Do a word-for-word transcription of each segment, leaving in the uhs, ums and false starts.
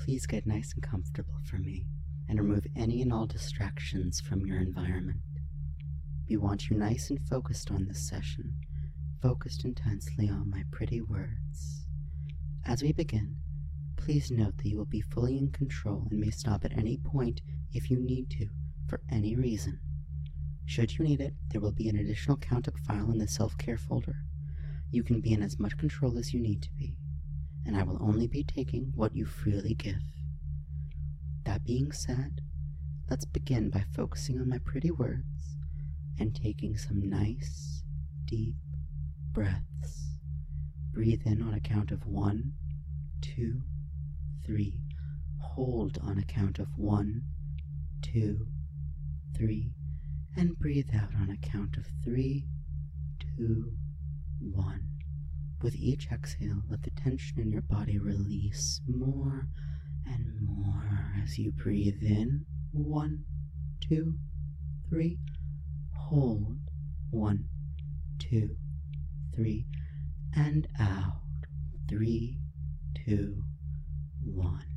please get nice and comfortable for me and remove any and all distractions from your environment. We want you nice and focused on this session, focused intensely on my pretty words. As we begin, please note that you will be fully in control and may stop at any point if you need to, for any reason. Should you need it, there will be an additional Countup file in the self-care folder. You can be in as much control as you need to be, and I will only be taking what you freely give. That being said, let's begin by focusing on my pretty words and taking some nice, deep breaths. Breathe in on a count of one, two, three. Hold on a count of one, two, three. And breathe out on a count of three, two, one. With each exhale, let the tension in your body release more and more as you breathe in. One, two, three. Hold. One, two, three. And out. Three, two, one.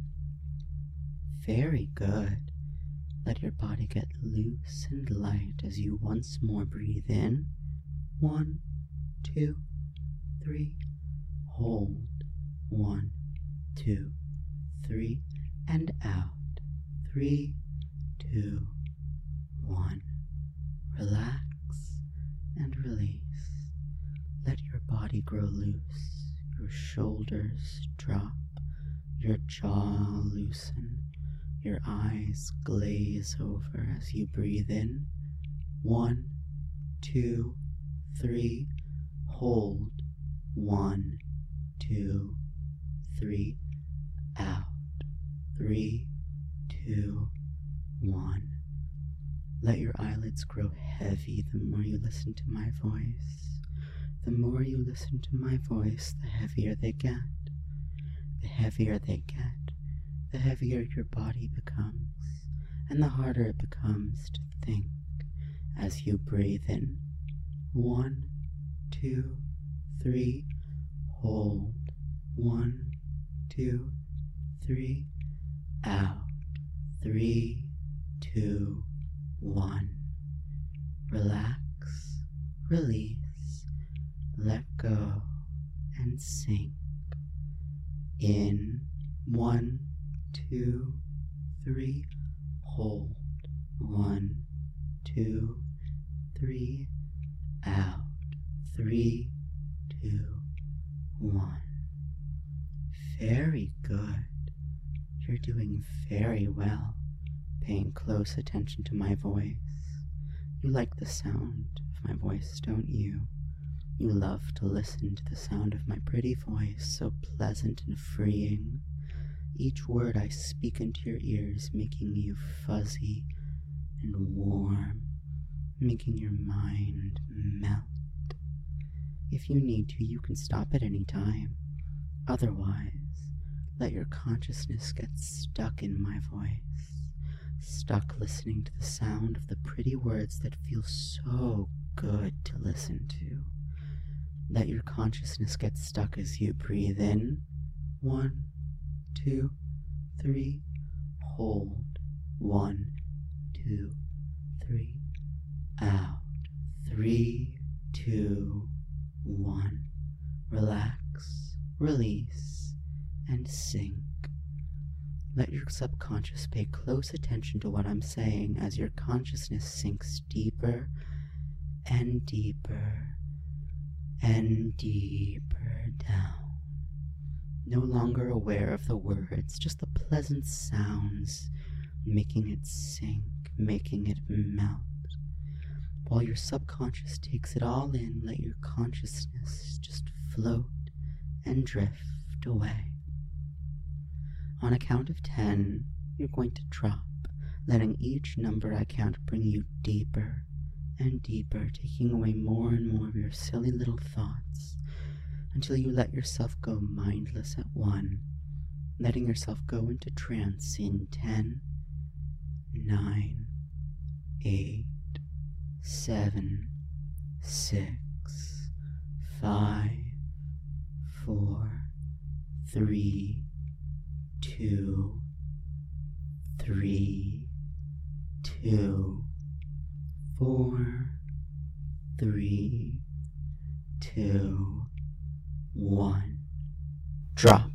Very good. Let your body get loose and light as you once more breathe in. One, two, three. Hold. One, two, three. And out. Three, two, one. Relax and release. Let your body grow loose. Your shoulders drop. Your jaw loosen. Your eyes glaze over as you breathe in. One, two, three. Hold. One, two, three. Out. Three, two, one. Let your eyelids grow heavy the more you listen to my voice. The more you listen to my voice, the heavier they get. The heavier they get, the heavier your body becomes, and the harder it becomes to think as you breathe in. One, two, three. Hold. One, two, three. Out. Three, two, one. Relax, release, let go, and sink. In. One, two, three. Hold. One, two, three. Out. Three, two, one. Very good. You're doing very well, paying close attention to my voice. You like the sound of my voice, don't you? You love to listen to the sound of my pretty voice, so pleasant and freeing. Each word I speak into your ears, making you fuzzy and warm, making your mind melt. If you need to, you can stop at any time. Otherwise, let your consciousness get stuck in my voice, stuck listening to the sound of the pretty words that feel so good to listen to. Let your consciousness get stuck as you breathe in. One, two, three. Hold. One, two, three. Out. Three, two, one. Relax, release, and sink. Let your subconscious pay close attention to what I'm saying as your consciousness sinks deeper and deeper and deeper down. No longer aware of the words, just the pleasant sounds, making it sink, making it melt. While your subconscious takes it all in, let your consciousness just float and drift away. On a count of ten, you're going to drop, letting each number I count bring you deeper and deeper, taking away more and more of your silly little thoughts, until you let yourself go mindless at one, letting yourself go into trance in ten, nine, eight, seven, six, five, four, three, two, three, two, four, three, two, one. Drop.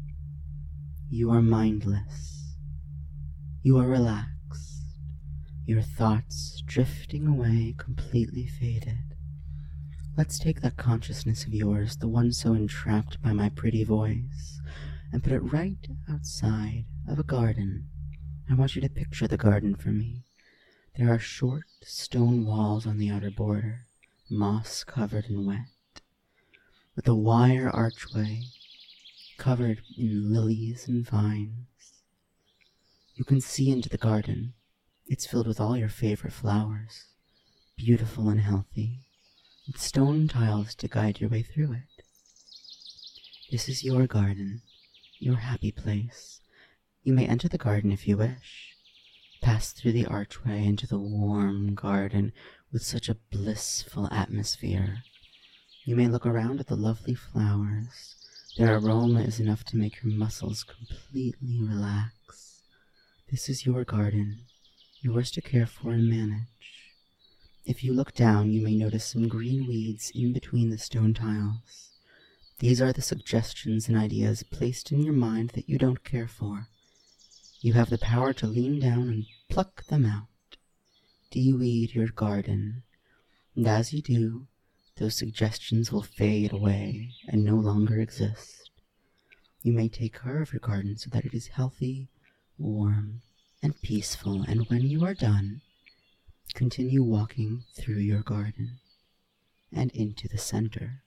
You are mindless. You are relaxed. Your thoughts drifting away, completely faded. Let's take that consciousness of yours, the one so entrapped by my pretty voice, and put it right outside of a garden. I want you to picture the garden for me. There are short stone walls on the outer border, moss-covered and wet, with a wire archway covered in lilies and vines. You can see into the garden. It's filled with all your favorite flowers, beautiful and healthy, with stone tiles to guide your way through it. This is your garden, your happy place. You may enter the garden if you wish. Pass through the archway into the warm garden with such a blissful atmosphere. You may look around at the lovely flowers. Their aroma is enough to make your muscles completely relax. This is your garden, yours to care for and manage. If you look down, you may notice some green weeds in between the stone tiles. These are the suggestions and ideas placed in your mind that you don't care for. You have the power to lean down and pluck them out. De-weed your garden, and as you do, those suggestions will fade away and no longer exist. You may take care of your garden so that it is healthy, warm, and peaceful, and when you are done, continue walking through your garden and into the center.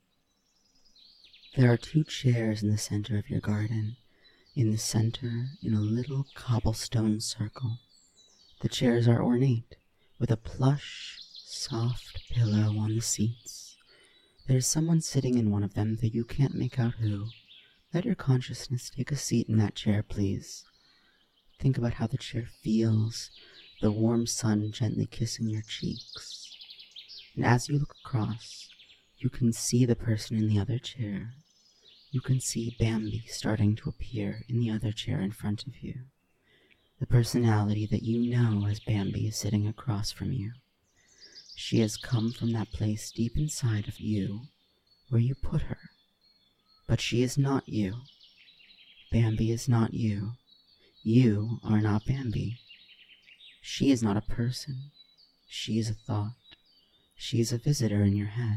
There are two chairs in the center of your garden, in the center in a little cobblestone circle. The chairs are ornate, with a plush, soft pillow on the seats. There is someone sitting in one of them, though you can't make out who. Let your consciousness take a seat in that chair, please. Think about how the chair feels, the warm sun gently kissing your cheeks. And as you look across, you can see the person in the other chair. You can see Bambi starting to appear in the other chair in front of you. The personality that you know as Bambi is sitting across from you. She has come from that place deep inside of you where you put her. But she is not you. Bambi is not you. You are not Bambi. She is not a person. She is a thought. She is a visitor in your head.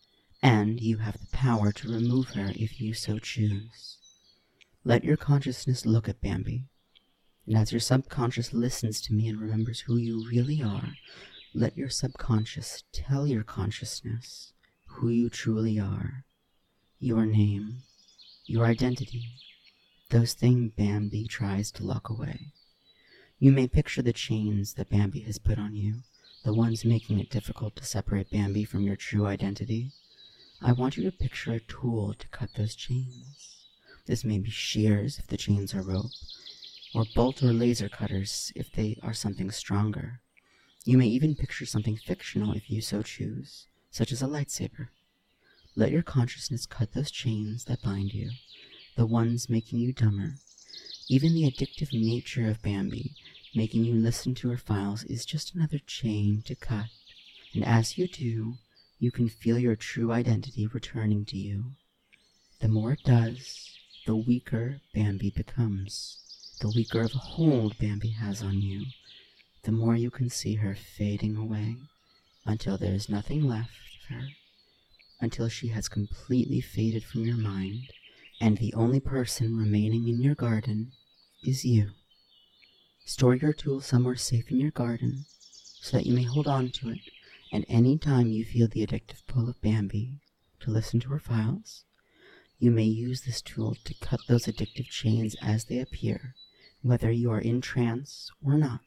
And you have the power to remove her if you so choose. Let your consciousness look at Bambi, and as your subconscious listens to me and remembers who you really are, let your subconscious tell your consciousness who you truly are, your name, your identity, those things Bambi tries to lock away. You may picture the chains that Bambi has put on you, the ones making it difficult to separate Bambi from your true identity. I want you to picture a tool to cut those chains. This may be shears if the chains are rope, or bolt or laser cutters if they are something stronger. You may even picture something fictional if you so choose, such as a lightsaber. Let your consciousness cut those chains that bind you, the ones making you dumber. Even the addictive nature of Bambi, making you listen to her files, is just another chain to cut. And as you do, you can feel your true identity returning to you. The more it does, the weaker Bambi becomes. The weaker of a hold Bambi has on you, the more you can see her fading away, until there is nothing left of her, until she has completely faded from your mind, and the only person remaining in your garden is you. Store your tool somewhere safe in your garden, so that you may hold on to it, and any time you feel the addictive pull of Bambi to listen to her files, you may use this tool to cut those addictive chains as they appear, whether you are in trance or not.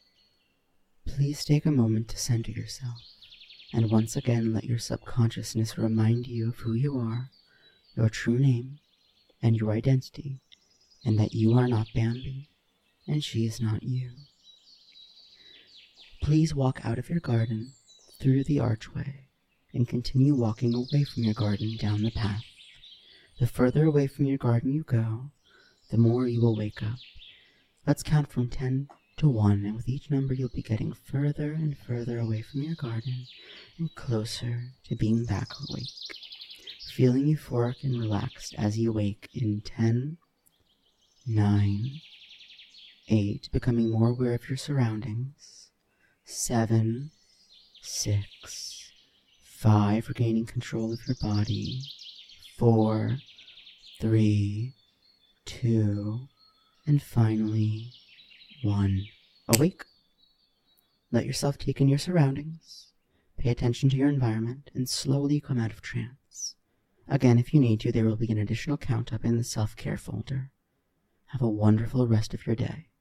Please take a moment to center yourself, and once again let your subconsciousness remind you of who you are, your true name, and your identity, and that you are not Bambi, and she is not you. Please walk out of your garden, through the archway, and continue walking away from your garden down the path. The further away from your garden you go, the more you will wake up. Let's count from ten to one, and with each number you'll be getting further and further away from your garden and closer to being back awake. Feeling euphoric and relaxed as you wake in ten, nine, eight, becoming more aware of your surroundings, seven, six, five, regaining control of your body, four, three, two, and finally, one. Awake. Let yourself take in your surroundings, pay attention to your environment, and slowly come out of trance. Again, if you need to, there will be an additional count up in the self-care folder. Have a wonderful rest of your day.